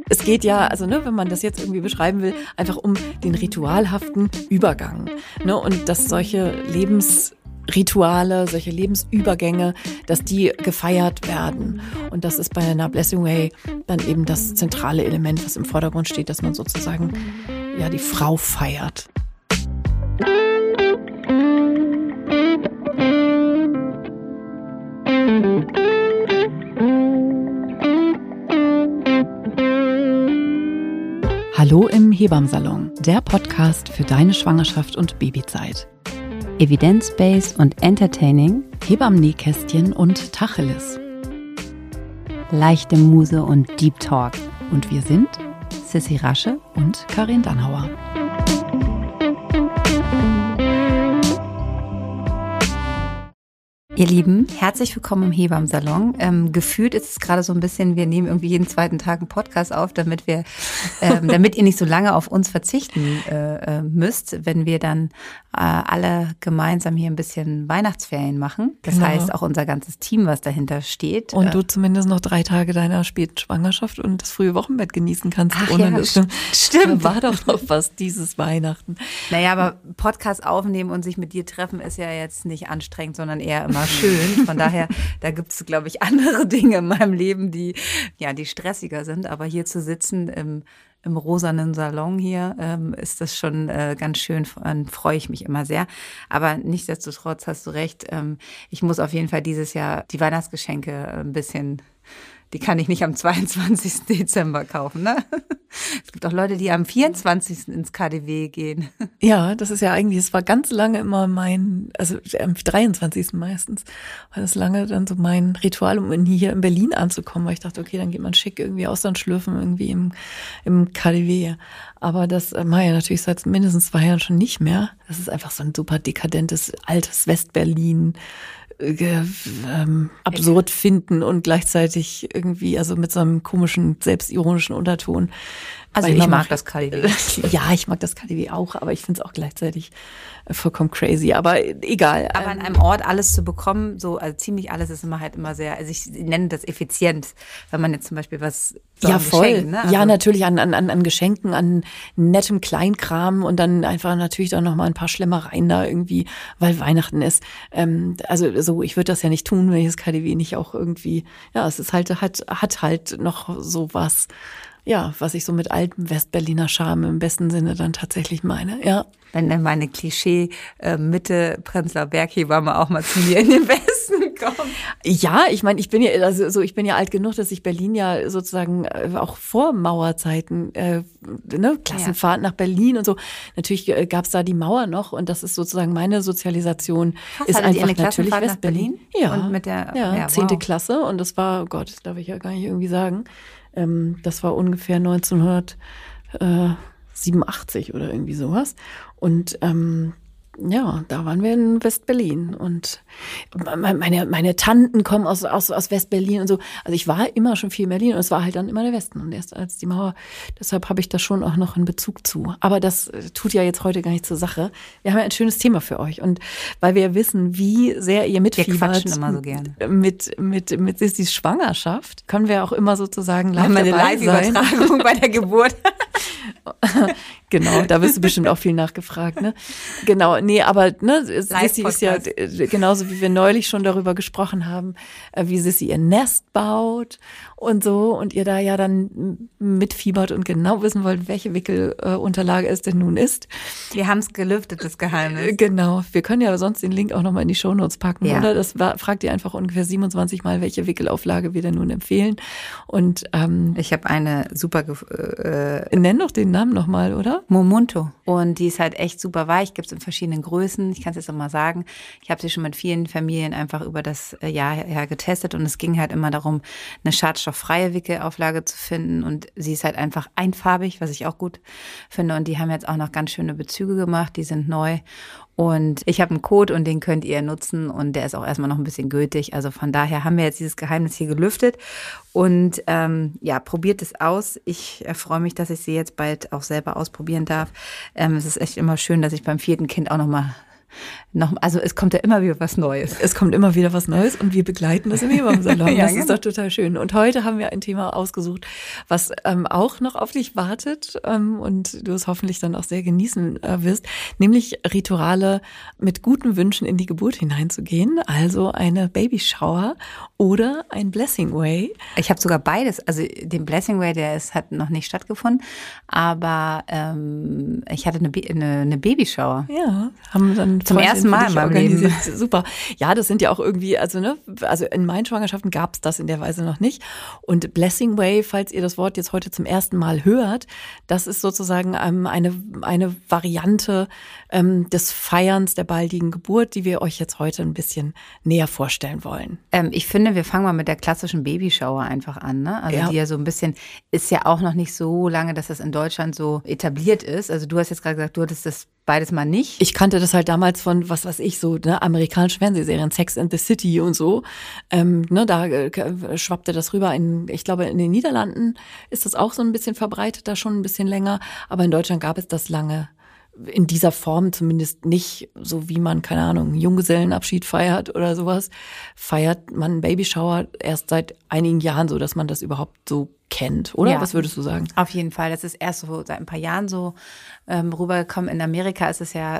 Es geht ja, also wenn man das jetzt irgendwie beschreiben will, einfach um den ritualhaften Übergang. Und dass solche Lebensrituale, solche Lebensübergänge, dass die gefeiert werden. Und das ist bei einer Blessing Way dann eben das zentrale Element, was im Vordergrund steht, dass man sozusagen ja die Frau feiert. Hallo im Hebammsalon, der Podcast für deine Schwangerschaft und Babyzeit. Evidence-based und entertaining, Hebammen-Nähkästchen und Tacheles. leichte Muse und Deep Talk. Und wir sind Sissi Rasche und Karin Dannhauer. Ihr Lieben, herzlich willkommen im Hebammsalon. Gefühlt ist es gerade so ein bisschen, wir nehmen irgendwie jeden zweiten Tag einen Podcast auf, damit ihr nicht so lange auf uns verzichten müsst, wenn wir dann alle gemeinsam hier ein bisschen Weihnachtsferien machen. Das heißt, auch unser ganzes Team, was dahinter steht. Und du zumindest noch 3 Tage deiner späten Schwangerschaft und das frühe Wochenbett genießen kannst. Ach, ohne ja, das stimmt. Da war doch noch was dieses Weihnachten. Naja, aber Podcast aufnehmen und sich mit dir treffen ist ja jetzt nicht anstrengend, sondern eher immer schön. Von daher, da gibt es, glaube ich, andere Dinge in meinem Leben, die stressiger sind. Aber hier zu sitzen im rosanen Salon hier, ist das schon ganz schön, freue ich mich immer sehr. Aber nichtsdestotrotz hast du recht, ich muss auf jeden Fall dieses Jahr die Weihnachtsgeschenke ein bisschen, die kann ich nicht am 22. Dezember kaufen, ne? Es gibt auch Leute, die am 24. ins KaDeWe gehen. Ja, das ist ja eigentlich, es war ganz lange immer also am 23. meistens, war das lange dann so mein Ritual, um hier in Berlin anzukommen, weil ich dachte, okay, dann geht man schick irgendwie Austernschlürfen irgendwie im KaDeWe. Aber das mache ich ja natürlich seit mindestens 2 Jahren schon nicht mehr. Das ist einfach so ein super dekadentes, altes Westberlin, absurd finden und gleichzeitig irgendwie, also mit so einem komischen, selbstironischen Unterton. Also ich mag das KaDeWe. Ja, ich mag das KaDeWe auch, aber ich finde es auch gleichzeitig vollkommen crazy. Aber egal. Aber an einem Ort alles zu bekommen, so also ziemlich alles ist immer sehr, also ich nenne das effizient, wenn man jetzt zum Beispiel was so ja, voll. Geschenk, ne? Also ja, natürlich an Geschenken, an nettem Kleinkram und dann einfach natürlich auch noch mal ein paar Schlemmereien da irgendwie, weil Weihnachten ist. Also so, ich würde das ja nicht tun, wenn ich das KaDeWe nicht auch irgendwie, ja, es ist hat halt noch so was, ja, was ich so mit altem Westberliner Charme im besten Sinne dann tatsächlich meine, ja. Wenn dann meine Klischee Mitte Prenzlauer Berg-Hebamme auch mal zu mir in den Westen kommt. Ja, ich meine, ich bin ja alt genug, dass ich Berlin ja sozusagen auch vor Mauerzeiten, Klassenfahrt nach Berlin und so. Natürlich gab's da die Mauer noch und das ist sozusagen meine Sozialisation. Ist einfach natürlich Westberlin. Ja, und mit der 10. Klasse und das war, oh Gott, das darf ich ja gar nicht irgendwie sagen. Das war ungefähr 1987 oder irgendwie sowas. Und da waren wir in Westberlin und meine Tanten kommen aus Westberlin und so. Also ich war immer schon viel in Berlin und es war halt dann immer der Westen und erst als die Mauer, deshalb habe ich da schon auch noch einen Bezug zu. Aber das tut ja jetzt heute gar nicht zur Sache. Wir haben ja ein schönes Thema für euch und weil wir wissen, wie sehr ihr mitfiebert. Wir quatschen immer so gerne. Mit Sissis Schwangerschaft, können wir auch immer sozusagen live dabei sein. Live-Übertragung bei der Geburt. Genau, da wirst du bestimmt auch viel nachgefragt, ne? Genau, nee, aber Sissi ist ja genauso wie wir neulich schon darüber gesprochen haben, wie Sissi ihr Nest baut und so und ihr da ja dann mitfiebert und genau wissen wollt, welche Wickelunterlage es denn nun ist. Wir haben es gelüftet, das Geheimnis. Genau, wir können ja sonst den Link auch nochmal in die Shownotes packen, oder? Das fragt ihr einfach ungefähr 27 Mal, welche Wickelauflage wir denn nun empfehlen. Und ich habe eine super nenn doch den Namen nochmal, oder? Momunto. Und die ist halt echt super weich, gibt es in verschiedenen Größen. Ich kann es jetzt nochmal sagen. Ich habe sie schon mit vielen Familien einfach über das Jahr her getestet und es ging halt immer darum, eine schadstofffreie Wickelauflage zu finden und sie ist halt einfach einfarbig, was ich auch gut finde und die haben jetzt auch noch ganz schöne Bezüge gemacht, die sind neu. Und ich habe einen Code und den könnt ihr nutzen und der ist auch erstmal noch ein bisschen gültig. Also von daher haben wir jetzt dieses Geheimnis hier gelüftet und probiert es aus. Ich freue mich, dass ich sie jetzt bald auch selber ausprobieren darf. Es ist echt immer schön, dass ich beim 4. Kind auch nochmal also es kommt ja immer wieder was Neues. Es kommt immer wieder was Neues und wir begleiten das im Hebammensalon. Ja, Das ist doch total schön. Und heute haben wir ein Thema ausgesucht, was auch noch auf dich wartet und du es hoffentlich dann auch sehr genießen wirst, nämlich Rituale mit guten Wünschen in die Geburt hineinzugehen, also eine Babyshower oder ein Blessing Way. Ich habe sogar beides. Also den Blessing Way, hat noch nicht stattgefunden, aber ich hatte eine Babyshower. Ja, haben dann zum ersten Mal in meinem Leben. Super. Ja, das sind ja auch irgendwie, also in meinen Schwangerschaften gab es das in der Weise noch nicht. Und Blessing Way, falls ihr das Wort jetzt heute zum ersten Mal hört, das ist sozusagen eine Variante des Feierns der baldigen Geburt, die wir euch jetzt heute ein bisschen näher vorstellen wollen. Ich finde, wir fangen mal mit der klassischen Babyshower einfach an, ne? Also ja. Die ja so ein bisschen, ist ja auch noch nicht so lange, dass das in Deutschland so etabliert ist. Also du hast jetzt gerade gesagt, du hattest das beides mal nicht. Ich kannte das halt damals von, was weiß ich, so amerikanischen Fernsehserien, Sex and the City und so. Da schwappte das rüber. Ich glaube, in den Niederlanden ist das auch so ein bisschen verbreitet, da schon ein bisschen länger. Aber in Deutschland gab es das lange in dieser Form zumindest nicht, so wie man, keine Ahnung, Junggesellenabschied feiert oder sowas, feiert man einen Babyshower erst seit einigen Jahren so, dass man das überhaupt so kennt, oder? Ja, was würdest du sagen? Auf jeden Fall. Das ist erst so seit ein paar Jahren so rübergekommen. In Amerika ist es ja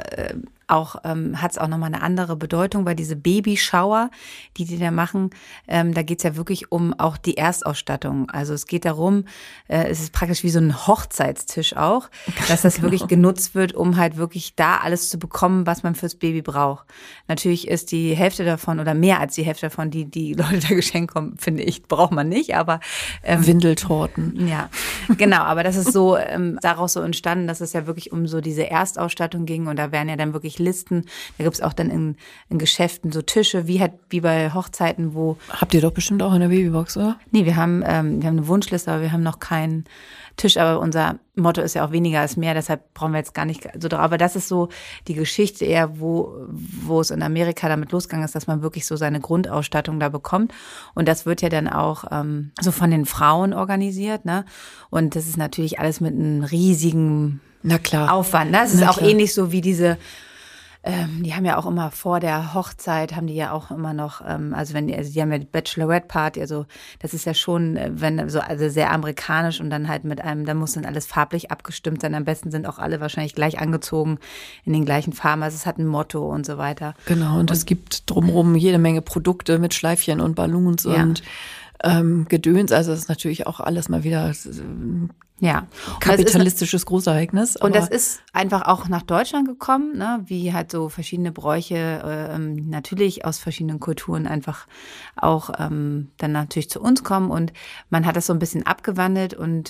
hat es auch nochmal eine andere Bedeutung, weil diese Babyshower, die da machen, da geht es ja wirklich um auch die Erstausstattung. Also es geht darum, es ist praktisch wie so ein Hochzeitstisch auch, dass das wirklich genutzt wird, um halt wirklich da alles zu bekommen, was man fürs Baby braucht. Natürlich ist die Hälfte davon oder mehr als die Hälfte davon, die Leute da geschenkt kommen, finde ich, braucht man nicht, aber Windeltorten. Ja, genau, aber das ist so daraus so entstanden, dass es ja wirklich um so diese Erstausstattung ging und da werden ja dann wirklich Listen, da gibt es auch dann in Geschäften so Tische, wie bei Hochzeiten, wo... Habt ihr doch bestimmt auch in der Babybox, oder? Nee, wir haben eine Wunschliste, aber wir haben noch keinen Tisch, aber unser Motto ist ja auch weniger ist mehr, deshalb brauchen wir jetzt gar nicht so drauf. Aber das ist so die Geschichte eher, wo es in Amerika damit losgegangen ist, dass man wirklich so seine Grundausstattung da bekommt. Und das wird ja dann auch so von den Frauen organisiert, ne? Und das ist natürlich alles mit einem riesigen Aufwand. Ne? Das ist auch ähnlich so wie diese... die haben ja auch immer vor der Hochzeit, haben die ja auch immer noch, die haben ja die Bachelorette-Party, also das ist ja schon, also sehr amerikanisch und dann halt dann muss dann alles farblich abgestimmt sein. Am besten sind auch alle wahrscheinlich gleich angezogen in den gleichen Farben. Also es hat ein Motto und so weiter. Genau, und es gibt drumherum jede Menge Produkte mit Schleifchen und Ballons und Gedöns. Also das ist natürlich auch alles mal wieder kapitalistisches Großereignis. Und das ist einfach auch nach Deutschland gekommen, ne? Wie halt so verschiedene Bräuche natürlich aus verschiedenen Kulturen einfach auch dann natürlich zu uns kommen. Und man hat das so ein bisschen abgewandelt und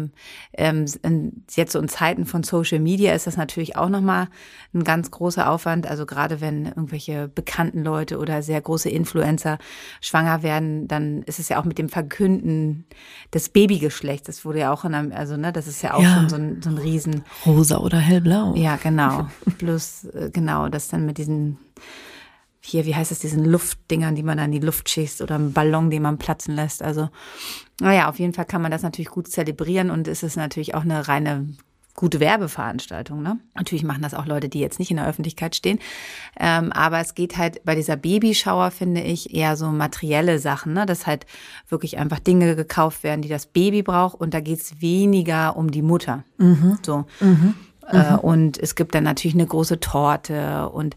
jetzt so in Zeiten von Social Media ist das natürlich auch nochmal ein ganz großer Aufwand. Also gerade wenn irgendwelche bekannten Leute oder sehr große Influencer schwanger werden, dann ist es ja auch mit dem Verkünden des Babygeschlechts. Das wurde ja auch das ist ja auch schon so ein Riesen... Rosa oder hellblau. Ja, genau. Plus, das dann mit diesen, wie heißt es, diesen Luftdingern, die man dann in die Luft schießt oder einen Ballon, den man platzen lässt. Also, naja, auf jeden Fall kann man das natürlich gut zelebrieren und es ist natürlich auch eine reine gute Werbeveranstaltung, ne? Natürlich machen das auch Leute, die jetzt nicht in der Öffentlichkeit stehen. Aber es geht halt bei dieser Babyshower, finde ich, eher so materielle Sachen, ne? Dass halt wirklich einfach Dinge gekauft werden, die das Baby braucht. Und da geht's weniger um die Mutter. Mhm. So. Mhm. Und es gibt dann natürlich eine große Torte und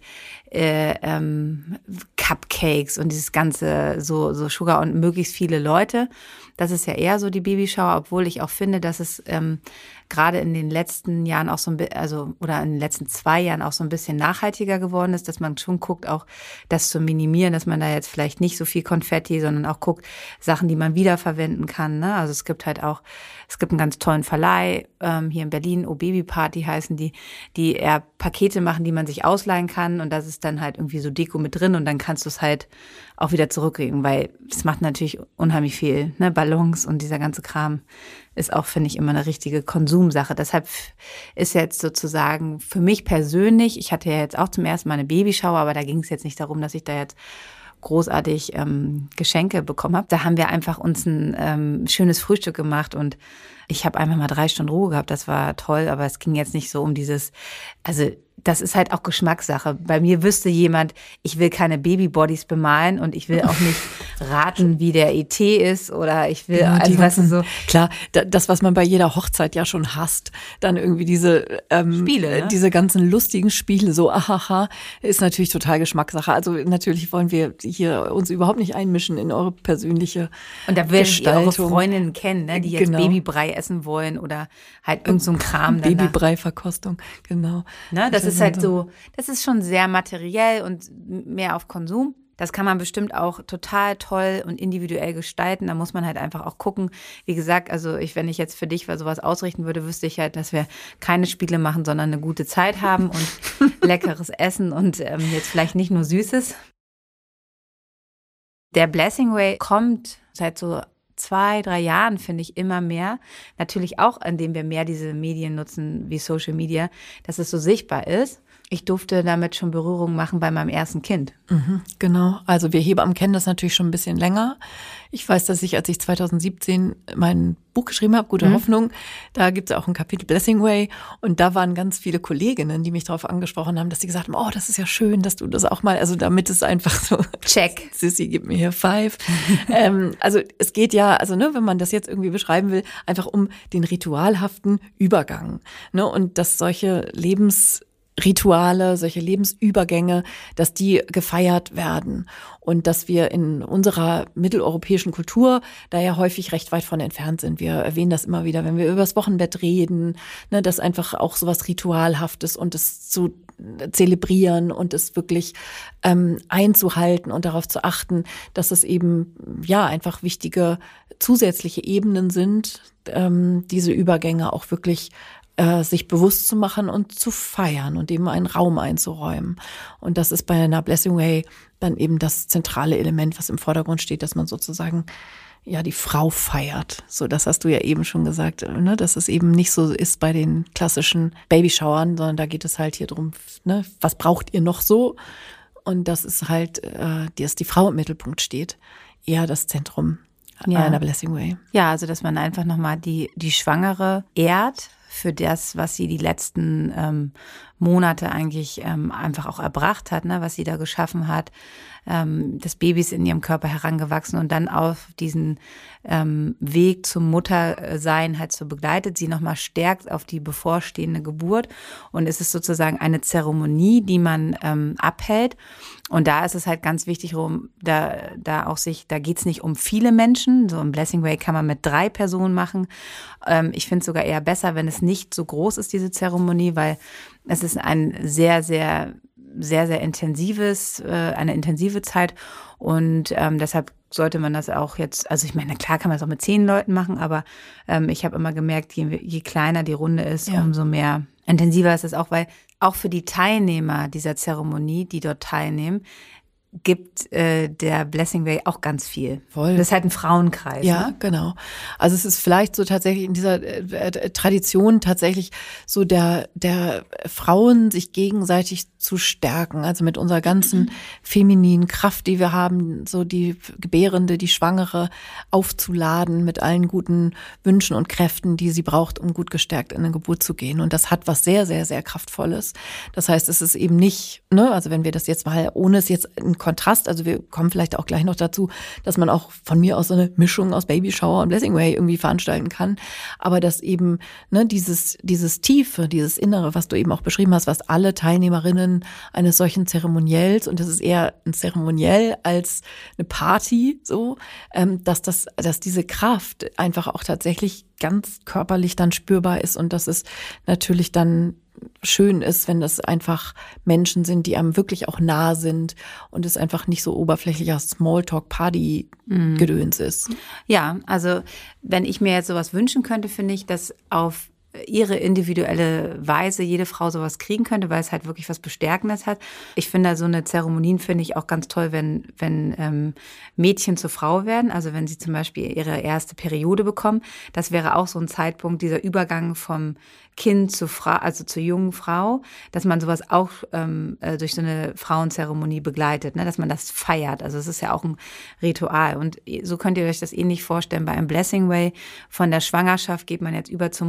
Cupcakes und dieses ganze so Sugar und möglichst viele Leute. Das ist ja eher so die Babyshower, obwohl ich auch finde, dass es gerade in den letzten Jahren auch oder in den letzten 2 Jahren auch so ein bisschen nachhaltiger geworden ist, dass man schon guckt, auch das zu minimieren, dass man da jetzt vielleicht nicht so viel Konfetti, sondern auch guckt, Sachen, die man wiederverwenden kann, ne? Also es gibt einen ganz tollen Verleih hier in Berlin, Baby Party heißen die eher Pakete machen, die man sich ausleihen kann und das ist dann halt irgendwie so Deko mit drin und dann kannst du es halt auch wieder zurückkriegen, weil es macht natürlich unheimlich viel, ne? Ballons und dieser ganze Kram ist auch, finde ich, immer eine richtige Konsumsache. Deshalb ist jetzt sozusagen für mich persönlich, ich hatte ja jetzt auch zum ersten Mal eine Babyshower, aber da ging es jetzt nicht darum, dass ich da jetzt großartig Geschenke bekommen habe. Da haben wir einfach uns ein schönes Frühstück gemacht und ich habe einfach mal 3 Stunden Ruhe gehabt. Das war toll, aber es ging jetzt nicht so um dieses, also das ist halt auch Geschmackssache. Bei mir wüsste jemand, ich will keine Babybodies bemalen und ich will auch nicht raten, wie der ET ist oder ich will, also weißt du so. Klar, das, was man bei jeder Hochzeit ja schon hasst, dann irgendwie diese Spiele, ne? Diese ganzen lustigen Spiele, so ahaha, ist natürlich total Geschmackssache. Also natürlich wollen wir hier uns überhaupt nicht einmischen in eure persönliche Und da werdet ihr eure Gestaltung. Freundinnen kennen, ne, die jetzt Babybrei essen wollen oder halt irgend so ein Kram. Babybrei-Verkostung, genau. Ne, das ist halt so, das ist schon sehr materiell und mehr auf Konsum. Das kann man bestimmt auch total toll und individuell gestalten. Da muss man halt einfach auch gucken. Wie gesagt, also wenn ich jetzt für dich sowas ausrichten würde, wüsste ich halt, dass wir keine Spiele machen, sondern eine gute Zeit haben und leckeres Essen und jetzt vielleicht nicht nur Süßes. Der Blessing Way kommt seit so 2-3 Jahren, finde ich, immer mehr. Natürlich auch, indem wir mehr diese Medien nutzen, wie Social Media, dass es so sichtbar ist. Ich durfte damit schon Berührung machen bei meinem ersten Kind. Genau, also wir Hebammen kennen das natürlich schon ein bisschen länger. Ich weiß, dass als ich 2017 mein Buch geschrieben habe, Gute Hoffnung, da gibt es auch ein Kapitel Blessing Way und da waren ganz viele Kolleginnen, die mich darauf angesprochen haben, dass sie gesagt haben, oh, das ist ja schön, dass du das auch mal, also damit es einfach so, check. Sissi, gib mir hier 5. Also es geht ja, also wenn man das jetzt irgendwie beschreiben will, einfach um den ritualhaften Übergang. Und dass solche Lebensrituale, solche Lebensübergänge, dass die gefeiert werden und dass wir in unserer mitteleuropäischen Kultur da ja häufig recht weit von entfernt sind. Wir erwähnen das immer wieder, wenn wir über das Wochenbett reden, dass einfach auch sowas Ritualhaftes und es zu zelebrieren und es wirklich einzuhalten und darauf zu achten, dass es eben ja einfach wichtige zusätzliche Ebenen sind, diese Übergänge auch wirklich sich bewusst zu machen und zu feiern und eben einen Raum einzuräumen. Und das ist bei einer Blessing Way dann eben das zentrale Element, was im Vordergrund steht, dass man sozusagen ja die Frau feiert. So, das hast du ja eben schon gesagt, ne, dass es eben nicht so ist bei den klassischen Babyshowern, sondern da geht es halt hier drum, ne, was braucht ihr noch so? Und das ist halt, dass die Frau im Mittelpunkt steht, eher das Zentrum einer Blessing Way. Ja, also dass man einfach nochmal die Schwangere ehrt für das, was sie die letzten Monate eigentlich einfach auch erbracht hat, ne, was sie da geschaffen hat. Das Baby ist in ihrem Körper herangewachsen und dann auf diesen Weg zum Muttersein halt so begleitet, sie nochmal stärkt auf die bevorstehende Geburt. Und es ist sozusagen eine Zeremonie, die man abhält. Und da ist es halt ganz wichtig, da geht's nicht um viele Menschen. So ein Blessing Way kann man mit 3 Personen machen. Ich finde es sogar eher besser, wenn es nicht so groß ist, diese Zeremonie, weil es ist ein sehr, sehr, sehr, sehr eine intensive Zeit. Und deshalb sollte man das auch jetzt, also ich meine, klar kann man es auch mit 10 Leuten machen, aber ich habe immer gemerkt, je kleiner die Runde ist, umso mehr intensiver ist es auch, weil auch für die Teilnehmer dieser Zeremonie, die dort teilnehmen, gibt der Blessing Way auch ganz viel. Voll. Das ist halt ein Frauenkreis. Ja, ne? Genau. Also es ist vielleicht so tatsächlich in dieser Tradition tatsächlich so der Frauen sich gegenseitig zu stärken. Also mit unserer ganzen femininen Kraft, die wir haben, so die Gebärende, die Schwangere aufzuladen mit allen guten Wünschen und Kräften, die sie braucht, um gut gestärkt in eine Geburt zu gehen. Und das hat was sehr, sehr, sehr Kraftvolles. Das heißt, es ist eben nicht, ne, also wenn wir das jetzt mal, ohne es jetzt in Kontrast, also wir kommen vielleicht auch gleich noch dazu, dass man auch von mir aus so eine Mischung aus Babyshower und Blessing Way irgendwie veranstalten kann, aber dass eben dieses Tiefe, dieses Innere, was du eben auch beschrieben hast, was alle Teilnehmerinnen eines solchen Zeremoniells, und das ist eher ein Zeremoniell als eine Party, so, dass diese Kraft einfach auch tatsächlich ganz körperlich dann spürbar ist und dass es natürlich dann schön ist, wenn das einfach Menschen sind, die einem wirklich auch nah sind und es einfach nicht so oberflächlicher Smalltalk-Party-Gedöns ist. Ja, also wenn ich mir jetzt sowas wünschen könnte, finde ich, dass auf ihre individuelle Weise jede Frau sowas kriegen könnte, weil es halt wirklich was Bestärkendes hat. Ich finde so eine Zeremonien finde ich auch ganz toll, wenn Mädchen zur Frau werden, also wenn sie zum Beispiel ihre erste Periode bekommen. Das wäre auch so ein Zeitpunkt, dieser Übergang vom Kind zur Frau, also zur jungen Frau, dass man sowas auch durch so eine Frauenzeremonie begleitet, ne, dass man das feiert. Also es ist ja auch ein Ritual. Und so könnt ihr euch das ähnlich vorstellen bei einem Blessing Way. Von der Schwangerschaft geht man jetzt über zum Mutterwerden.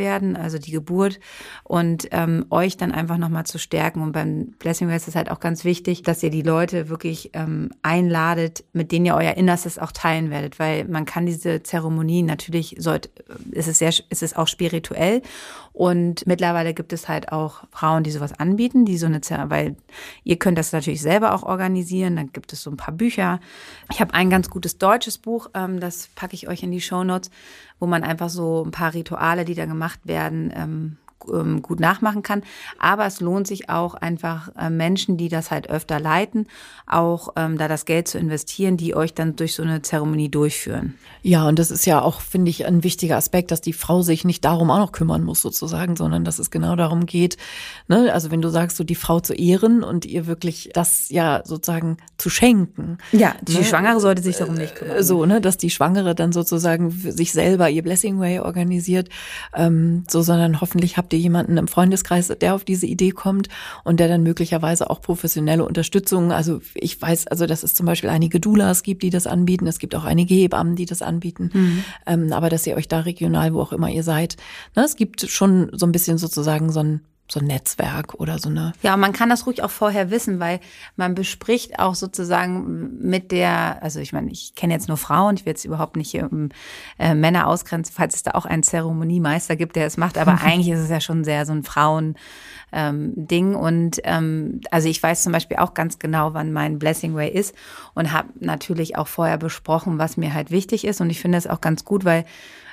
werden, also die Geburt, und euch dann einfach nochmal zu stärken. Und beim Blessing Way ist es halt auch ganz wichtig, dass ihr die Leute wirklich einladet, mit denen ihr euer Innerstes auch teilen werdet, weil man kann diese Zeremonie natürlich, ist es auch spirituell, und mittlerweile gibt es halt auch Frauen, die sowas anbieten, weil ihr könnt das natürlich selber auch organisieren, dann gibt es so ein paar Bücher. Ich habe ein ganz gutes deutsches Buch, das packe ich euch in die Shownotes, wo man einfach so ein paar Rituale, die da gemacht werden, gut nachmachen kann. Aber es lohnt sich auch einfach Menschen, die das halt öfter leiten, auch da das Geld zu investieren, die euch dann durch so eine Zeremonie durchführen. Ja, und das ist ja auch, finde ich, ein wichtiger Aspekt, dass die Frau sich nicht darum auch noch kümmern muss sozusagen, sondern dass es genau darum geht, ne? Also wenn du sagst, so die Frau zu ehren und ihr wirklich das ja sozusagen zu schenken. Ja, die Schwangere sollte sich darum nicht kümmern. So, ne, dass die Schwangere dann sozusagen für sich selber ihr Blessing Way organisiert, sondern hoffentlich habt ihr jemanden im Freundeskreis, der auf diese Idee kommt und der dann möglicherweise auch professionelle Unterstützung, also ich weiß, also dass es zum Beispiel einige Doulas gibt, die das anbieten, es gibt auch einige Hebammen, die das anbieten, aber dass ihr euch da regional, wo auch immer ihr seid, ne, es gibt schon so ein bisschen sozusagen so ein Netzwerk oder so eine. Ja, und man kann das ruhig auch vorher wissen, weil man bespricht auch sozusagen also ich meine, ich kenne jetzt nur Frauen, ich will jetzt überhaupt nicht Männer ausgrenzen, falls es da auch einen Zeremoniemeister gibt, der es macht, aber eigentlich ist es ja schon sehr so ein Frauen-Ding, und also ich weiß zum Beispiel auch ganz genau, wann mein Blessing Way ist, und habe natürlich auch vorher besprochen, was mir halt wichtig ist, und ich finde das auch ganz gut, weil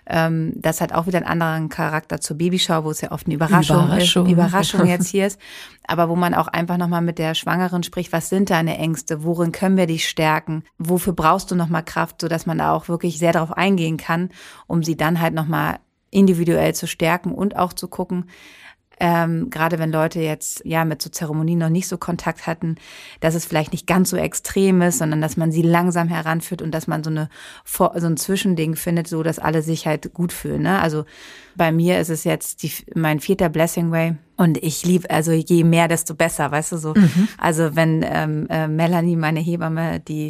das hat auch wieder einen anderen Charakter zur Babyshow, wo es ja oft eine Überraschung jetzt hier ist, aber wo man auch einfach nochmal mit der Schwangeren spricht, was sind deine Ängste, worin können wir dich stärken, wofür brauchst du nochmal Kraft, sodass man da auch wirklich sehr darauf eingehen kann, um sie dann halt nochmal individuell zu stärken und auch zu gucken, gerade wenn Leute jetzt ja mit so Zeremonien noch nicht so Kontakt hatten, dass es vielleicht nicht ganz so extrem ist, sondern dass man sie langsam heranführt und dass man so ein Zwischending findet, so dass alle sich halt gut fühlen. Ne? Also bei mir ist es jetzt mein 4. Blessing Way, und ich liebe, also je mehr, desto besser, weißt du so. Also wenn Melanie, meine Hebamme, die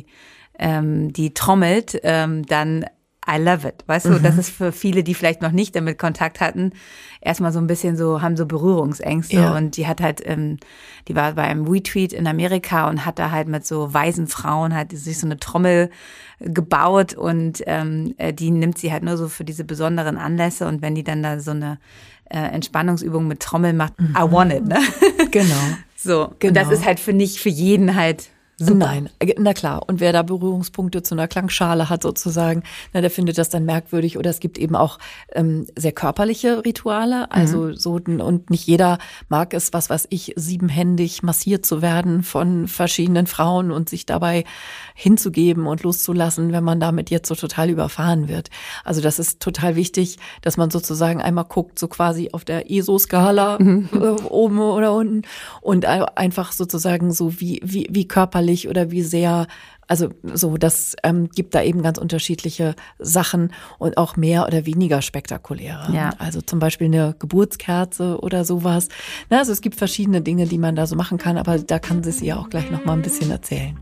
trommelt, dann I love it, weißt du, das ist für viele, die vielleicht noch nicht damit Kontakt hatten, erstmal so ein bisschen haben so Berührungsängste, und die hat halt, die war bei einem Retreat in Amerika und hat da halt mit so weisen Frauen halt sich so eine Trommel gebaut, und die nimmt sie halt nur so für diese besonderen Anlässe, und wenn die dann da so eine Entspannungsübung mit Trommel macht, I want it, ne? Genau. So, genau. Und das ist halt für jeden halt super. Nein, na klar. Und wer da Berührungspunkte zu einer Klangschale hat sozusagen, na, der findet das dann merkwürdig. Oder es gibt eben auch sehr körperliche Rituale. Also und nicht jeder mag es, was weiß ich, 7-händig massiert zu werden von verschiedenen Frauen und sich dabei hinzugeben und loszulassen, wenn man damit jetzt so total überfahren wird. Also das ist total wichtig, dass man sozusagen einmal guckt, so quasi auf der ESO-Skala oben oder unten, und einfach sozusagen so wie körperlich oder wie sehr, also so, das gibt da eben ganz unterschiedliche Sachen und auch mehr oder weniger spektakuläre. Ja. Also zum Beispiel eine Geburtskerze oder sowas. Na, also es gibt verschiedene Dinge, die man da so machen kann, aber da kann sie ja auch gleich noch mal ein bisschen erzählen.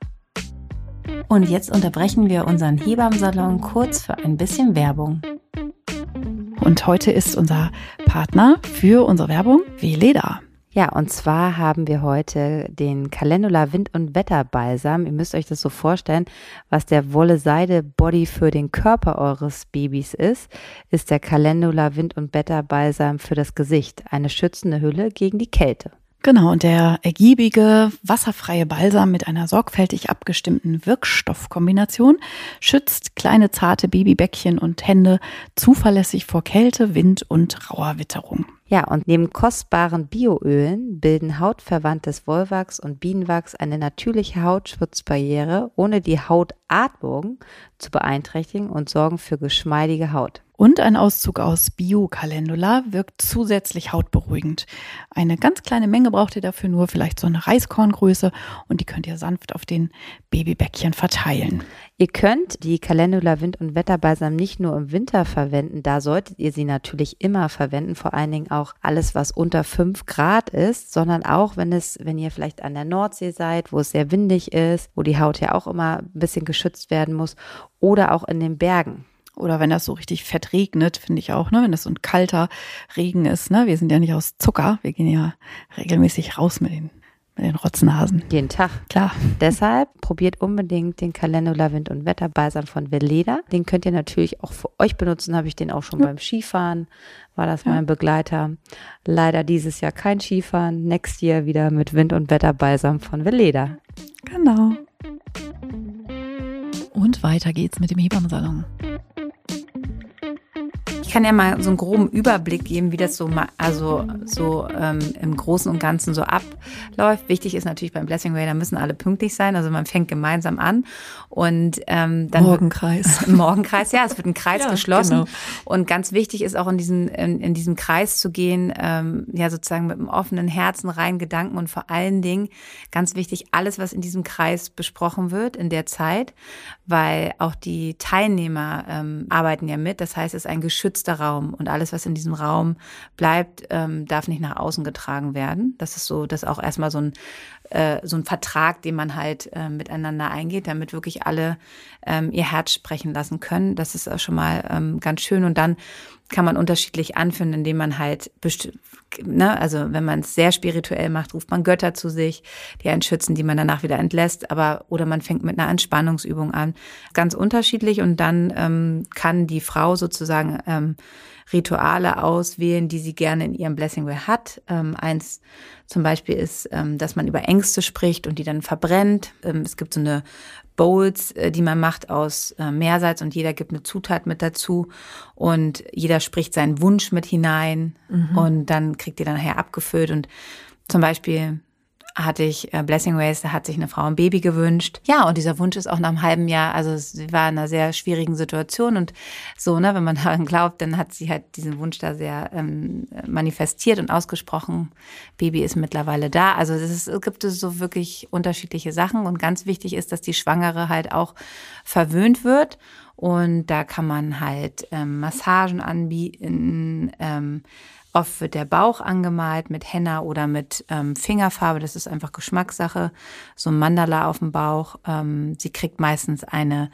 Und jetzt unterbrechen wir unseren Hebammensalon kurz für ein bisschen Werbung. Und heute ist unser Partner für unsere Werbung Weleda. Ja, und zwar haben wir heute den Calendula Wind- und Wetterbalsam. Ihr müsst euch das so vorstellen, was der Wolle-Seide-Body für den Körper eures Babys ist der Calendula Wind- und Wetterbalsam für das Gesicht. Eine schützende Hülle gegen die Kälte. Genau, und der ergiebige, wasserfreie Balsam mit einer sorgfältig abgestimmten Wirkstoffkombination schützt kleine, zarte Babybäckchen und Hände zuverlässig vor Kälte, Wind und rauer Witterung. Ja, und neben kostbaren Bioölen bilden hautverwandtes Wollwachs und Bienenwachs eine natürliche Hautschutzbarriere, ohne die Hautatmung zu beeinträchtigen, und sorgen für geschmeidige Haut. Und ein Auszug aus Bio-Calendula wirkt zusätzlich hautberuhigend. Eine ganz kleine Menge braucht ihr dafür nur, vielleicht so eine Reiskorngröße, und die könnt ihr sanft auf den Babybäckchen verteilen. Ihr könnt die Calendula Wind- und Wetterbalsam nicht nur im Winter verwenden, da solltet ihr sie natürlich immer verwenden, vor allen Dingen auch alles, was unter 5 Grad ist, sondern auch, wenn ihr vielleicht an der Nordsee seid, wo es sehr windig ist, wo die Haut ja auch immer ein bisschen geschützt werden muss, oder auch in den Bergen. Oder wenn das so richtig fett regnet, finde ich auch, ne? Wenn das so ein kalter Regen ist, ne? Wir sind ja nicht aus Zucker, wir gehen ja regelmäßig raus mit den Rotznasen. Jeden Tag. Klar. Deshalb probiert unbedingt den Calendula Wind- und Wetterbalsam von Weleda. Den könnt ihr natürlich auch für euch benutzen, habe ich den auch schon beim Skifahren, war das mein Begleiter. Leider dieses Jahr kein Skifahren, next year wieder mit Wind- und Wetterbalsam von Weleda. Genau. Und weiter geht's mit dem Hebammensalon. Ich kann ja mal so einen groben Überblick geben, wie das so im Großen und Ganzen so abläuft. Wichtig ist natürlich beim Blessing Way, da müssen alle pünktlich sein. Also man fängt gemeinsam an und dann Morgenkreis. Morgenkreis, ja, es wird ein Kreis geschlossen. Genau. Und ganz wichtig ist auch in diesem Kreis zu gehen, ja sozusagen mit einem offenen Herzen, rein Gedanken und vor allen Dingen ganz wichtig, alles, was in diesem Kreis besprochen wird in der Zeit, weil auch die Teilnehmer arbeiten ja mit. Das heißt, es ist ein geschützter Raum und alles, was in diesem Raum bleibt, darf nicht nach außen getragen werden. Das ist so, das ist auch erstmal so ein Vertrag, den man halt miteinander eingeht, damit wirklich alle ihr Herz sprechen lassen können. Das ist auch schon mal ganz schön. Und dann kann man unterschiedlich anführen, indem man halt, also wenn man es sehr spirituell macht, ruft man Götter zu sich, die einen schützen, die man danach wieder entlässt, oder man fängt mit einer Entspannungsübung an. Ganz unterschiedlich und dann kann die Frau sozusagen Rituale auswählen, die sie gerne in ihrem Blessing Way hat. Eins zum Beispiel ist, dass man über Ängste spricht und die dann verbrennt. Es gibt so eine Bowls, die man macht aus Meersalz und jeder gibt eine Zutat mit dazu und jeder spricht seinen Wunsch mit hinein und dann kriegt ihr dann nachher abgefüllt und zum Beispiel hatte ich Blessing Ways, da hat sich eine Frau ein Baby gewünscht. Ja, und dieser Wunsch ist auch nach einem halben Jahr, also sie war in einer sehr schwierigen Situation und so, ne, wenn man daran glaubt, dann hat sie halt diesen Wunsch da sehr manifestiert und ausgesprochen. Baby ist mittlerweile da. Also es gibt so wirklich unterschiedliche Sachen und ganz wichtig ist, dass die Schwangere halt auch verwöhnt wird. Und da kann man halt Massagen anbieten. Oft wird der Bauch angemalt mit Henna oder mit Fingerfarbe. Das ist einfach Geschmackssache. So ein Mandala auf dem Bauch. Sie kriegt meistens eine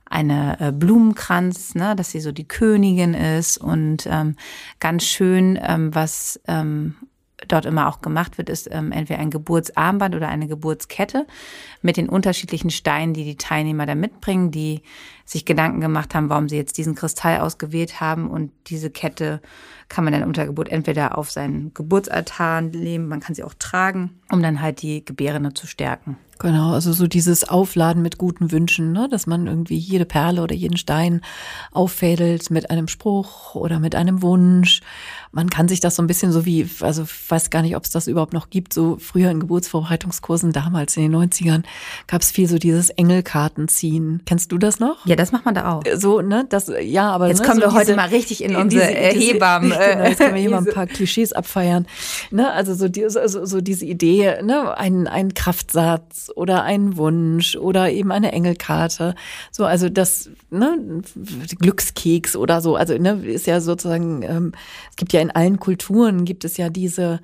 Blumenkranz, ne, dass sie so die Königin ist. Und ganz schön, was dort immer auch gemacht wird, ist entweder ein Geburtsarmband oder eine Geburtskette mit den unterschiedlichen Steinen, die die Teilnehmer da mitbringen, die sich Gedanken gemacht haben, warum sie jetzt diesen Kristall ausgewählt haben. Und diese Kette kann man dann unter Geburt entweder auf seinen Geburtsaltar legen, man kann sie auch tragen, um dann halt die Gebärende zu stärken. Genau, also so dieses Aufladen mit guten Wünschen, ne? Dass man irgendwie jede Perle oder jeden Stein auffädelt mit einem Spruch oder mit einem Wunsch. Man kann sich das so ein bisschen so wie, also ich weiß gar nicht, ob es das überhaupt noch gibt, so früher in Geburtsvorbereitungskursen, damals in den 90ern, gab es viel so dieses Engelkartenziehen. Kennst du das noch? Ja, das macht man da auch. So, ne? Das, ja, aber jetzt ne, kommen so wir heute mal richtig in unsere Hebammen. Genau, jetzt können wir hier mal ein paar Klischees abfeiern. Ne? Also so diese Idee, ne? Ein Kraftsatz oder ein Wunsch oder eben eine Engelkarte. So, also das, ne? Glückskeks oder so. Also, ne? Ist ja sozusagen, es gibt ja in allen Kulturen gibt es ja diese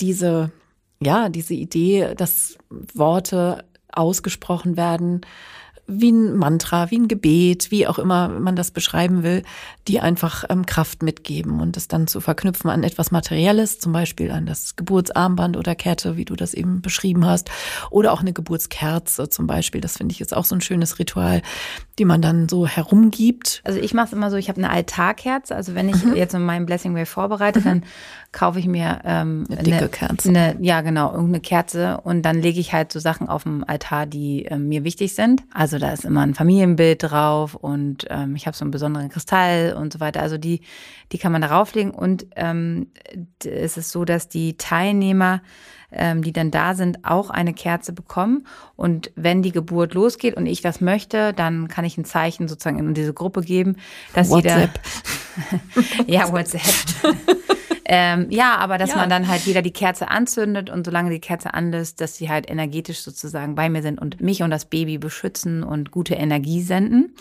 Idee, dass Worte ausgesprochen werden, wie ein Mantra, wie ein Gebet, wie auch immer man das beschreiben will, die einfach Kraft mitgeben und das dann zu verknüpfen an etwas Materielles, zum Beispiel an das Geburtsarmband oder Kette, wie du das eben beschrieben hast, oder auch eine Geburtskerze zum Beispiel. Das finde ich ist auch so ein schönes Ritual, die man dann so herumgibt. Also ich mache es immer so, ich habe eine Altarkerze, also wenn ich jetzt in meinem Blessing Way vorbereite, dann kaufe ich mir eine dicke Kerze. Irgendeine Kerze und dann lege ich halt so Sachen auf dem Altar, die mir wichtig sind. Also da ist immer ein Familienbild drauf und ich habe so einen besonderen Kristall und so weiter. Also die kann man darauf legen und es ist so, dass die Teilnehmer, die dann da sind, auch eine Kerze bekommen. Und wenn die Geburt losgeht und ich das möchte, dann kann ich ein Zeichen sozusagen in diese Gruppe geben, dass WhatsApp. Ja, WhatsApp. Aber dass man dann halt wieder die Kerze anzündet und solange die Kerze anlässt, dass sie halt energetisch sozusagen bei mir sind und mich und das Baby beschützen und gute Energie senden.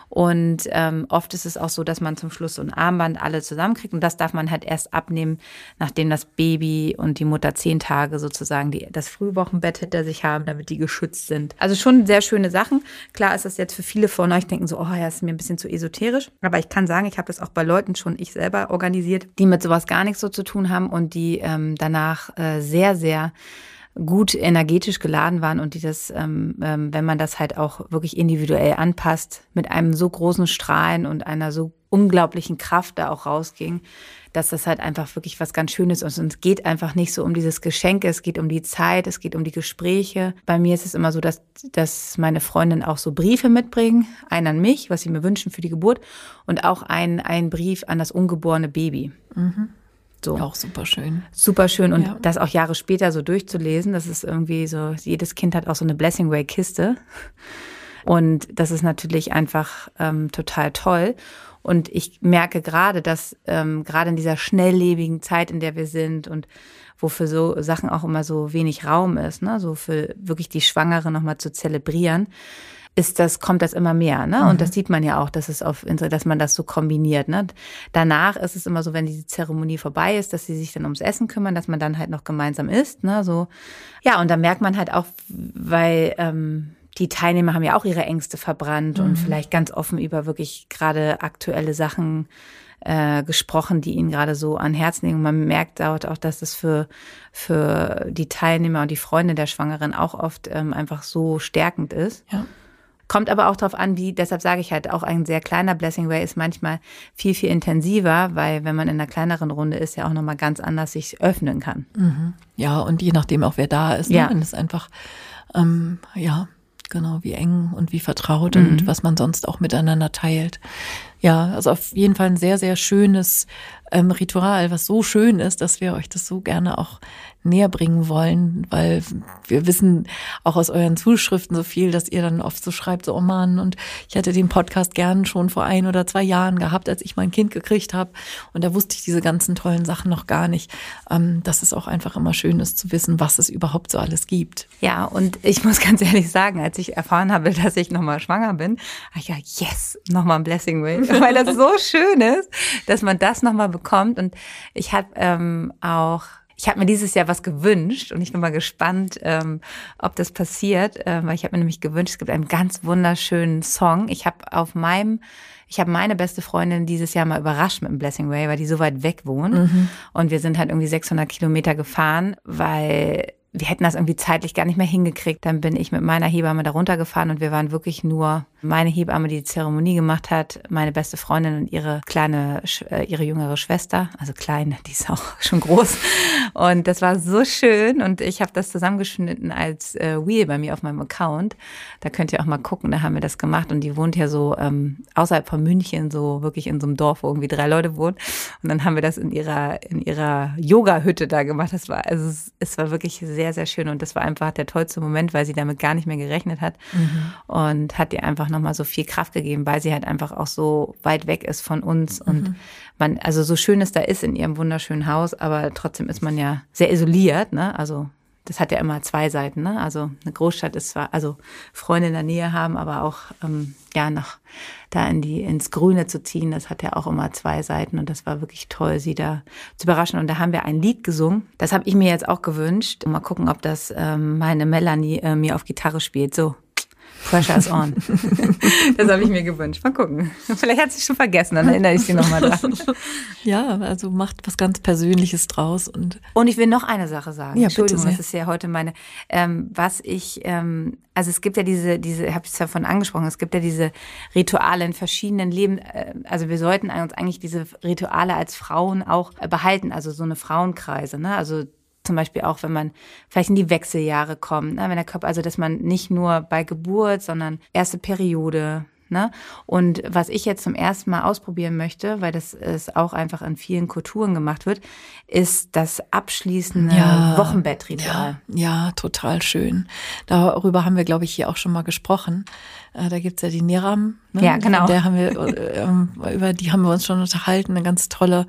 Und oft ist es auch so, dass man zum Schluss so ein Armband alle zusammenkriegt. Und das darf man halt erst abnehmen, nachdem das Baby und die Mutter 10 Tage sozusagen das Frühwochenbett hinter sich haben, damit die geschützt sind. Also schon sehr schöne Sachen. Klar ist das jetzt für viele von euch, denken so, oh ja, ist mir ein bisschen zu esoterisch. Aber ich kann sagen, ich habe das auch bei Leuten schon ich selber organisiert, die mit sowas gar nichts so zu tun haben und die danach sehr, sehr gut energetisch geladen waren und die das, wenn man das halt auch wirklich individuell anpasst, mit einem so großen Strahlen und einer so unglaublichen Kraft da auch rausging, dass das halt einfach wirklich was ganz Schönes ist. Und es geht einfach nicht so um dieses Geschenk, es geht um die Zeit, es geht um die Gespräche. Bei mir ist es immer so, dass meine Freundinnen auch so Briefe mitbringen, einen an mich, was sie mir wünschen für die Geburt und auch einen Brief an das ungeborene Baby. Mhm. So. Auch super schön. Super schön und das auch Jahre später so durchzulesen, das ist irgendwie so, jedes Kind hat auch so eine Blessing Way Kiste und das ist natürlich einfach total toll und ich merke gerade, dass gerade in dieser schnelllebigen Zeit, in der wir sind und wo für so Sachen auch immer so wenig Raum ist, ne, so für wirklich die Schwangere nochmal zu zelebrieren, kommt das immer mehr, ne? Und das sieht man ja auch, dass man das so kombiniert, ne? Danach ist es immer so, wenn diese Zeremonie vorbei ist, dass sie sich dann ums Essen kümmern, dass man dann halt noch gemeinsam isst, ne? So. Ja, und da merkt man halt auch, weil die Teilnehmer haben ja auch ihre Ängste verbrannt und vielleicht ganz offen über wirklich gerade aktuelle Sachen gesprochen, die ihnen gerade so an Herzen liegen. Und man merkt auch, dass es für die Teilnehmer und die Freunde der Schwangeren auch oft einfach so stärkend ist. Ja. Kommt aber auch darauf an, deshalb sage ich halt, auch ein sehr kleiner Blessing Way ist manchmal viel, viel intensiver, weil wenn man in einer kleineren Runde ist, ja auch nochmal ganz anders sich öffnen kann. Mhm. Ja, und je nachdem auch, wer da ist, ja. Wenn es einfach, genau, wie eng und wie vertraut und was man sonst auch miteinander teilt. Ja, also auf jeden Fall ein sehr, sehr schönes Ritual, was so schön ist, dass wir euch das so gerne auch näher bringen wollen, weil wir wissen auch aus euren Zuschriften so viel, dass ihr dann oft so schreibt, so, oh Mann, und ich hätte den Podcast gern schon vor 1 oder 2 Jahren gehabt, als ich mein Kind gekriegt habe und da wusste ich diese ganzen tollen Sachen noch gar nicht. Dass es auch einfach immer schön ist zu wissen, was es überhaupt so alles gibt. Ja, und ich muss ganz ehrlich sagen, als ich erfahren habe, dass ich nochmal schwanger bin, habe ich gedacht, yes, nochmal ein Blessing Way, weil das so schön ist, dass man das nochmal bekommt und ich habe mir dieses Jahr was gewünscht und ich bin mal gespannt, ob das passiert, weil ich habe mir nämlich gewünscht, es gibt einen ganz wunderschönen Song. Ich habe meine beste Freundin dieses Jahr mal überrascht mit dem Blessing Way, weil die so weit weg wohnt und wir sind halt irgendwie 600 Kilometer gefahren, weil wir hätten das irgendwie zeitlich gar nicht mehr hingekriegt. Dann bin ich mit meiner Hebamme da runtergefahren und wir waren wirklich nur meine Hebamme, die Zeremonie gemacht hat, meine beste Freundin und ihre jüngere Schwester, also klein, die ist auch schon groß. Und das war so schön und ich habe das zusammengeschnitten als Reel bei mir auf meinem Account. Da könnt ihr auch mal gucken, da haben wir das gemacht und die wohnt ja so außerhalb von München, so wirklich in so einem Dorf, wo irgendwie 3 Leute wohnen. Und dann haben wir das in ihrer Yoga-Hütte da gemacht. Es war wirklich sehr, sehr schön und das war einfach der tollste Moment, weil sie damit gar nicht mehr gerechnet hat und hat ihr einfach nochmal so viel Kraft gegeben, weil sie halt einfach auch so weit weg ist von uns und man, also so schön es da ist in ihrem wunderschönen Haus, aber trotzdem ist man ja sehr isoliert, ne? Also das hat ja immer 2 Seiten, ne? Also eine Großstadt ist zwar, also Freunde in der Nähe haben, aber auch noch da ins Grüne zu ziehen, das hat ja auch immer 2 Seiten und das war wirklich toll, sie da zu überraschen. Und da haben wir ein Lied gesungen, das habe ich mir jetzt auch gewünscht. Mal gucken, ob das meine Melanie mir auf Gitarre spielt, so. Pressure is on. Das habe ich mir gewünscht. Mal gucken. Vielleicht hat sie schon vergessen, dann erinnere ich sie nochmal dran. Ja, also macht was ganz Persönliches draus. Und ich will noch eine Sache sagen. Ja, Entschuldigung, bitte sehr. das ist ja heute meine, also es gibt ja diese, habe ich davon angesprochen, es gibt ja diese Rituale in verschiedenen Leben, also wir sollten uns eigentlich diese Rituale als Frauen auch behalten, also so eine Frauenkreise, ne, also zum Beispiel auch, wenn man vielleicht in die Wechseljahre kommt, ne? Wenn der Körper, also dass man nicht nur bei Geburt, sondern erste Periode, ne? Und was ich jetzt zum ersten Mal ausprobieren möchte, weil das ist auch einfach in vielen Kulturen gemacht wird, ist das abschließende Wochenbettritual. Ja, total schön. Darüber haben wir, glaube ich, hier auch schon mal gesprochen. Da gibt's ja die Niram Ne? Ja, genau. Von der haben wir, über die haben wir uns schon unterhalten. Eine ganz tolle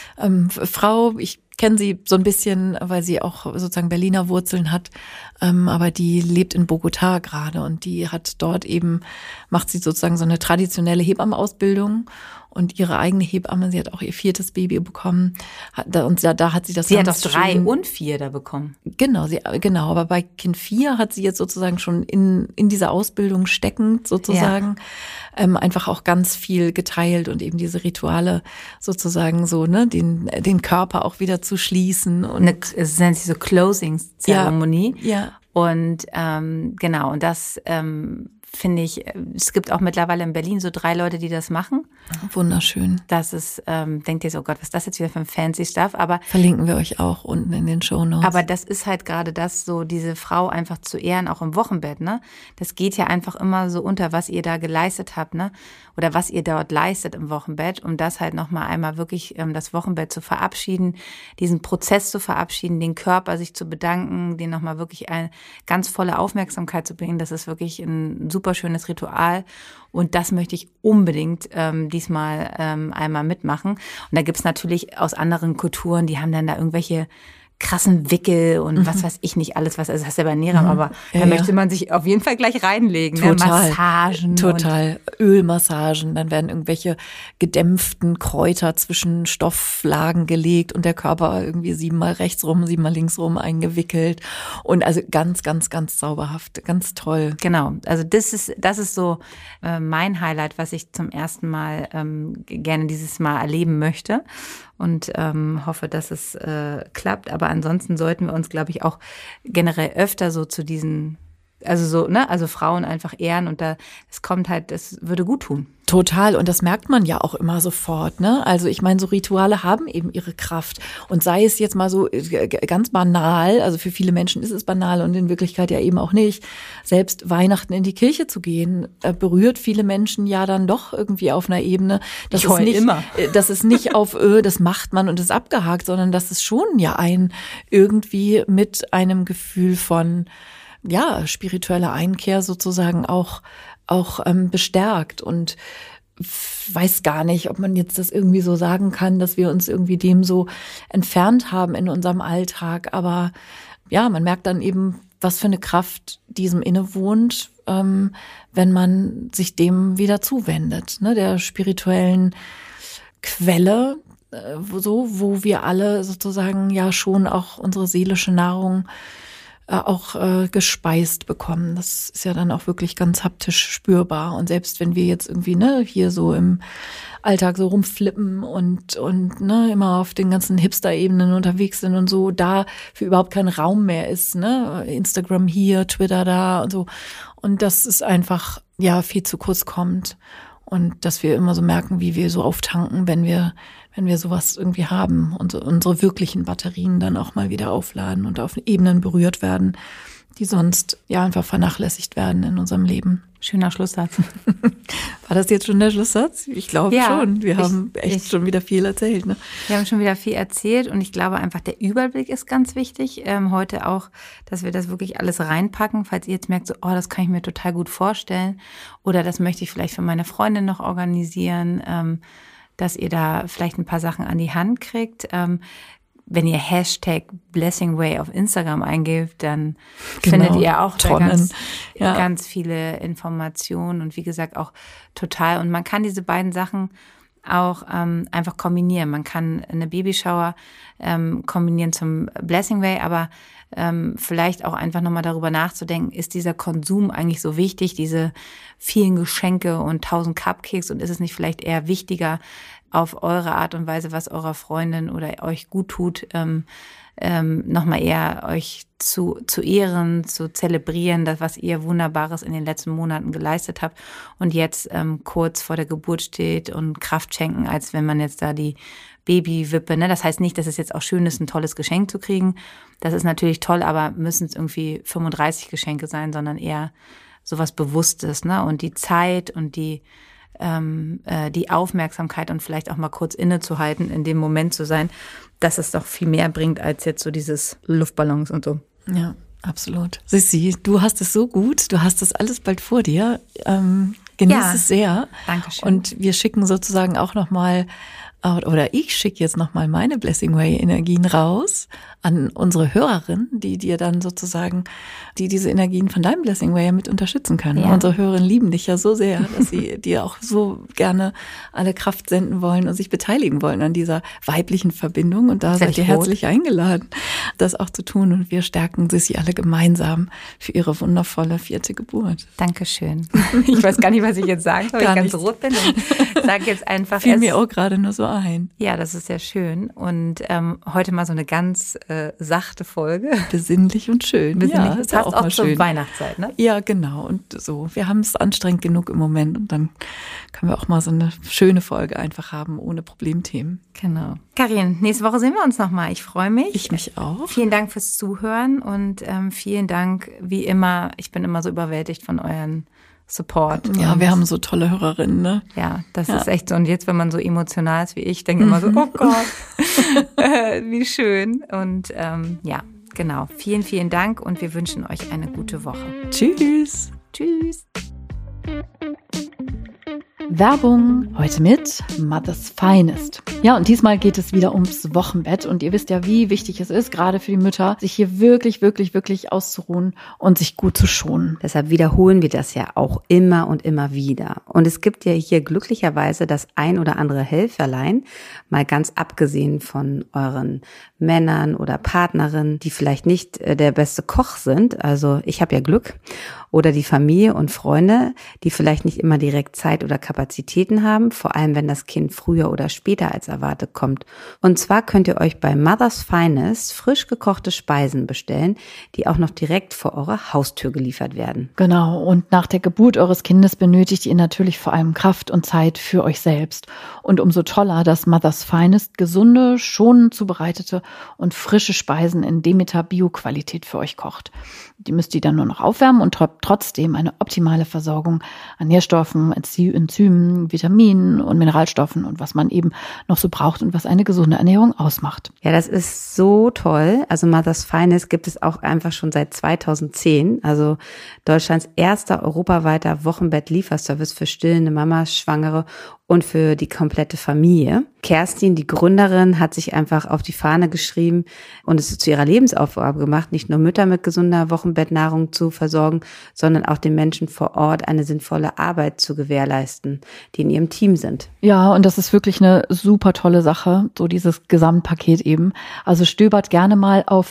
Frau. Ich kenne sie so ein bisschen, weil sie auch sozusagen Berliner Wurzeln hat. Aber die lebt in Bogotá gerade und die hat dort eben, macht sie sozusagen so eine traditionelle Hebammenausbildung. Und ihre eigene Hebamme, sie hat auch ihr 4. Baby bekommen. Und da hat sie das Sie hat ganz auch 3 schön, und 4 da bekommen. Genau, aber bei Kind 4 hat sie jetzt sozusagen schon in dieser Ausbildung steckend sozusagen einfach auch ganz viel geteilt und eben diese Rituale sozusagen so, ne, den Körper auch wieder zu schließen. Und Es nennt sich so Closing-Zeremonie. Ja. Und genau, und das finde ich, es gibt auch mittlerweile in Berlin so 3 Leute, die das machen. Wunderschön. Das ist, denkt ihr so, oh Gott, was ist das jetzt wieder für ein fancy Stuff? Aber Verlinken wir euch auch unten in den Shownotes. Aber das ist halt gerade das, so diese Frau einfach zu ehren, auch im Wochenbett, ne? Das geht ja einfach immer so unter, was ihr da geleistet habt, ne? Oder was ihr dort leistet im Wochenbett, um das halt nochmal einmal wirklich das Wochenbett zu verabschieden, diesen Prozess zu verabschieden, den Körper sich zu bedanken, den nochmal wirklich eine ganz volle Aufmerksamkeit zu bringen. Das ist wirklich ein super schönes Ritual. Und das möchte ich unbedingt diesmal einmal mitmachen. Und da gibt's natürlich aus anderen Kulturen, die haben dann da irgendwelche krassen Wickel und was weiß ich nicht alles, was, also das heißt ja bei Neram, aber da möchte man sich auf jeden Fall gleich reinlegen. Total. Ne? Massagen. Total. Ölmassagen, dann werden irgendwelche gedämpften Kräuter zwischen Stofflagen gelegt und der Körper irgendwie 7-mal rechts rum, 7-mal links rum eingewickelt und also ganz, ganz, ganz zauberhaft, ganz toll. Genau, also das ist so mein Highlight, was ich zum ersten Mal gerne dieses Mal erleben möchte. Und hoffe, dass es klappt. Aber ansonsten sollten wir uns, glaube ich, auch generell öfter so zu diesen, also Frauen einfach ehren und es kommt halt, das würde gut tun. Total. Und das merkt man ja auch immer sofort, ne? Also ich meine, so Rituale haben eben ihre Kraft. Und sei es jetzt mal so ganz banal, also für viele Menschen ist es banal und in Wirklichkeit ja eben auch nicht. Selbst Weihnachten in die Kirche zu gehen, berührt viele Menschen ja dann doch irgendwie auf einer Ebene. Das ist nicht immer. Das ist nicht auf, das macht man und ist abgehakt, sondern das ist schon ja irgendwie mit einem Gefühl von, ja, spiritueller Einkehr sozusagen auch bestärkt und weiß gar nicht, ob man jetzt das irgendwie so sagen kann, dass wir uns irgendwie dem so entfernt haben in unserem Alltag. Aber ja, man merkt dann eben, was für eine Kraft diesem innewohnt, wenn man sich dem wieder zuwendet, ne, der spirituellen Quelle, wo wir alle sozusagen ja schon auch unsere seelische Nahrung auch gespeist bekommen. Das ist ja dann auch wirklich ganz haptisch spürbar. Und selbst wenn wir jetzt irgendwie hier so im Alltag so rumflippen und immer auf den ganzen Hipster-Ebenen unterwegs sind und so, da für überhaupt kein Raum mehr ist, ne? Instagram hier, Twitter da und so. Und das ist einfach, ja, viel zu kurz kommt. Und dass wir immer so merken, wie wir so auftanken, wenn wir sowas irgendwie haben und unsere wirklichen Batterien dann auch mal wieder aufladen und auf Ebenen berührt werden, die sonst ja einfach vernachlässigt werden in unserem Leben. Schöner Schlusssatz. War das jetzt schon der Schlusssatz? Ich glaube schon. Wir haben echt schon wieder viel erzählt. Ne? Wir haben schon wieder viel erzählt und ich glaube einfach, der Überblick ist ganz wichtig. Heute auch, dass wir das wirklich alles reinpacken. Falls ihr jetzt merkt, so, oh, das kann ich mir total gut vorstellen oder das möchte ich vielleicht für meine Freundin noch organisieren, dass ihr da vielleicht ein paar Sachen an die Hand kriegt. Wenn ihr #BlessingWay auf Instagram eingebt, dann findet ihr auch da ganz viele Informationen und wie gesagt auch total. Und man kann diese beiden Sachen auch einfach kombinieren. Man kann eine Babyshower kombinieren zum Blessing Way, aber vielleicht auch einfach nochmal darüber nachzudenken, ist dieser Konsum eigentlich so wichtig, diese vielen Geschenke und 1000 Cupcakes, und ist es nicht vielleicht eher wichtiger, auf eure Art und Weise, was eurer Freundin oder euch gut tut, nochmal eher euch zu ehren, zu zelebrieren, das, was ihr Wunderbares in den letzten Monaten geleistet habt und jetzt kurz vor der Geburt steht und Kraft schenken, als wenn man jetzt da die Babywippe, ne? Das heißt nicht, dass es jetzt auch schön ist, ein tolles Geschenk zu kriegen. Das ist natürlich toll, aber müssen es irgendwie 35 Geschenke sein, sondern eher sowas Bewusstes, ne? Und die Zeit und die Aufmerksamkeit und vielleicht auch mal kurz innezuhalten, in dem Moment zu sein, dass es doch viel mehr bringt als jetzt so dieses Luftballons und so. Ja, absolut. Sissi, du hast es so gut, du hast das alles bald vor dir. Genieß es sehr. Dankeschön. Und wir schicken sozusagen auch nochmal, oder ich schicke jetzt nochmal meine Blessing Way Energien raus an unsere Hörerin, die dir dann sozusagen, die diese Energien von deinem Blessing Way mit unterstützen können. Ja. Unsere Hörerinnen lieben dich ja so sehr, dass sie dir auch so gerne alle Kraft senden wollen und sich beteiligen wollen an dieser weiblichen Verbindung. Und da seid ihr herzlich eingeladen, das auch zu tun. Und wir stärken sie alle gemeinsam für ihre wundervolle 4. Geburt. Dankeschön. Ich weiß gar nicht, was ich jetzt sagen soll, weil ich ganz rot bin. Und sage jetzt einfach. Fiel mir auch gerade nur so ein. Ja, das ist sehr schön. Und heute mal so eine ganz sachte Folge. Besinnlich und schön. Besinnlich. Ja, Das passt auch zur Weihnachtszeit, ne? Ja, genau. Und so. Wir haben es anstrengend genug im Moment und dann können wir auch mal so eine schöne Folge einfach haben, ohne Problemthemen. Genau. Karin, nächste Woche sehen wir uns nochmal. Ich freue mich. Ich mich auch. Vielen Dank fürs Zuhören und vielen Dank, wie immer. Ich bin immer so überwältigt von euren Support. Ja, und wir haben so tolle Hörerinnen, ne? Ja, das ist echt so. Und jetzt, wenn man so emotional ist wie ich, denke immer so, oh Gott, wie schön. Und ja, genau. Vielen, vielen Dank und wir wünschen euch eine gute Woche. Tschüss. Tschüss. Werbung heute mit Mother's Finest. Ja, und diesmal geht es wieder ums Wochenbett. Und ihr wisst ja, wie wichtig es ist, gerade für die Mütter, sich hier wirklich, wirklich, wirklich auszuruhen und sich gut zu schonen. Deshalb wiederholen wir das ja auch immer und immer wieder. Und es gibt ja hier glücklicherweise das ein oder andere Helferlein, mal ganz abgesehen von euren Männern oder Partnerinnen, die vielleicht nicht der beste Koch sind. Also ich habe ja Glück. Oder die Familie und Freunde, die vielleicht nicht immer direkt Zeit oder Kapazitäten haben, vor allem wenn das Kind früher oder später als erwartet kommt. Und zwar könnt ihr euch bei Mother's Finest frisch gekochte Speisen bestellen, die auch noch direkt vor eurer Haustür geliefert werden. Genau, und nach der Geburt eures Kindes benötigt ihr natürlich vor allem Kraft und Zeit für euch selbst. Und umso toller, dass Mother's Finest gesunde, schonend zubereitete und frische Speisen in Demeter Bio-Qualität für euch kocht. Die müsst ihr dann nur noch aufwärmen und trotzdem eine optimale Versorgung an Nährstoffen, Enzymen, Vitaminen und Mineralstoffen und was man eben noch so braucht und was eine gesunde Ernährung ausmacht. Ja, das ist so toll. Also Mother's Finest gibt es auch einfach schon seit 2010. Also Deutschlands erster europaweiter Wochenbett-Lieferservice für stillende Mamas, Schwangere und für die komplette Familie. Kerstin, die Gründerin, hat sich einfach auf die Fahne geschrieben und es zu ihrer Lebensaufgabe gemacht, nicht nur Mütter mit gesunder Wochenbettnahrung zu versorgen, sondern auch den Menschen vor Ort eine sinnvolle Arbeit zu gewährleisten, die in ihrem Team sind. Ja, und das ist wirklich eine super tolle Sache, so dieses Gesamtpaket eben. Also stöbert gerne mal auf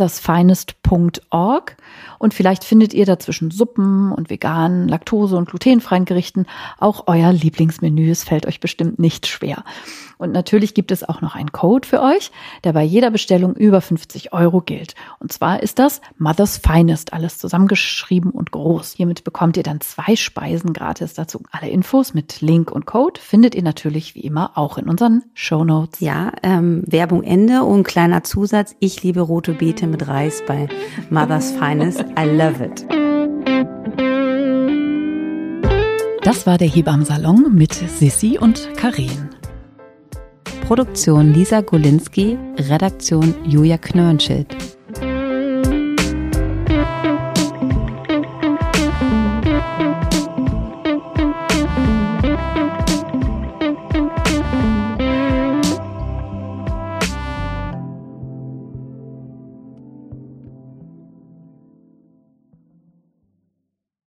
mothersfinest.org und vielleicht findet ihr da zwischen Suppen und veganen, laktose- und glutenfreien Gerichten auch euer Lieblingsmenü. Es fällt euch bestimmt nicht schwer. Und natürlich gibt es auch noch einen Code für euch, der bei jeder Bestellung über 50 € gilt. Und zwar ist das Mother's Finest, alles zusammengeschrieben und groß. Hiermit bekommt ihr dann 2 Speisen gratis dazu. Alle Infos mit Link und Code findet ihr natürlich wie immer auch in unseren Shownotes. Ja, Werbung Ende und kleiner Zusatz. Ich liebe rote Beete mit Reis bei Mother's Finest. I love it. Das war der Hebammensalon mit Sissi und Karin. Produktion Lisa Golinski, Redaktion Julia Knörnschild.